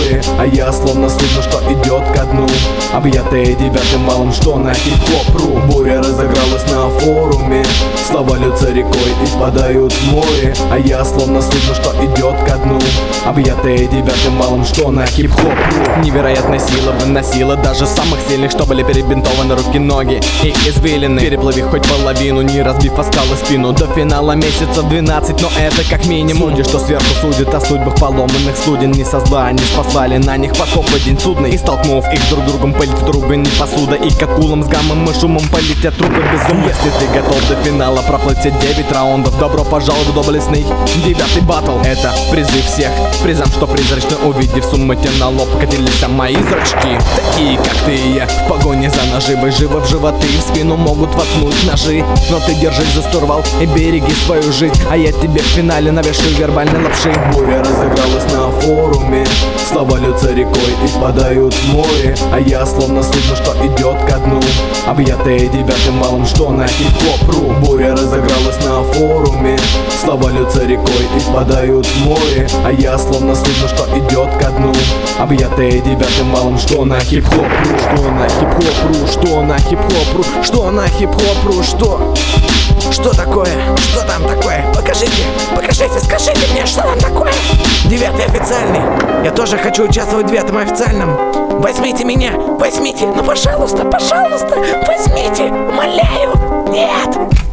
море, а я словно судно, что идет ко дну, объятые девятым малым, что на хип-хоп.ру. Буря разыгралась на форуме, слова льются рекой и впадают в море, а я словно судно, что идет ко дну, объятые девятым малым, что на хип-хоп.ру. Невероятная сила выносила даже самых сильных, что были перебинтованы руки, ноги и извилины. Переплыви хоть половину, не разбив о скалы спину. До финала месяцев 12, но это как минимум. Судьи, что сверху судят о судьбах поломанных суден, не со зла, не спаслали на них потоп в один судный. И столкнув их друг другом, пылит в трубы не посуда, и как кулом с гаммом и шумом полетят трубы безумно. Если ты готов до финала проплыть все 9 раундов, добро пожаловать в доблестный 9-й баттл. Это призыв всех призам, что призрачно увидев суммате на лоб катились мои зрачки. Такие как ты и я, в погоне за наживой, живо в животы и в спину могут воткнуть ножи. Но ты держись за штурвал и береги свою жизнь, а я тебе в финале навешаю вербальной лапши. Буря разыгралась на форуме, слова льются рекой и впадают в море, а я словно судно, что идет ко дну, объятые девятым малым, что на хип-хоп.ру. Буря разыгралась на форуме, слова льются рекой и впадают в море, а я словно судно, что идет ко дну, объятые девятым малым, что на хип-хоп.ру. Что на хип-хоп.ру, что на хип-хоп.ру, что на хип-хоп.ру, что? Что такое? Что там такое? Покажите, скажите мне, что там такое? 9-й официальный. Я тоже хочу участвовать в 9-м официальном. Возьмите меня, возьмите, ну пожалуйста, возьмите, умоляю. Нет.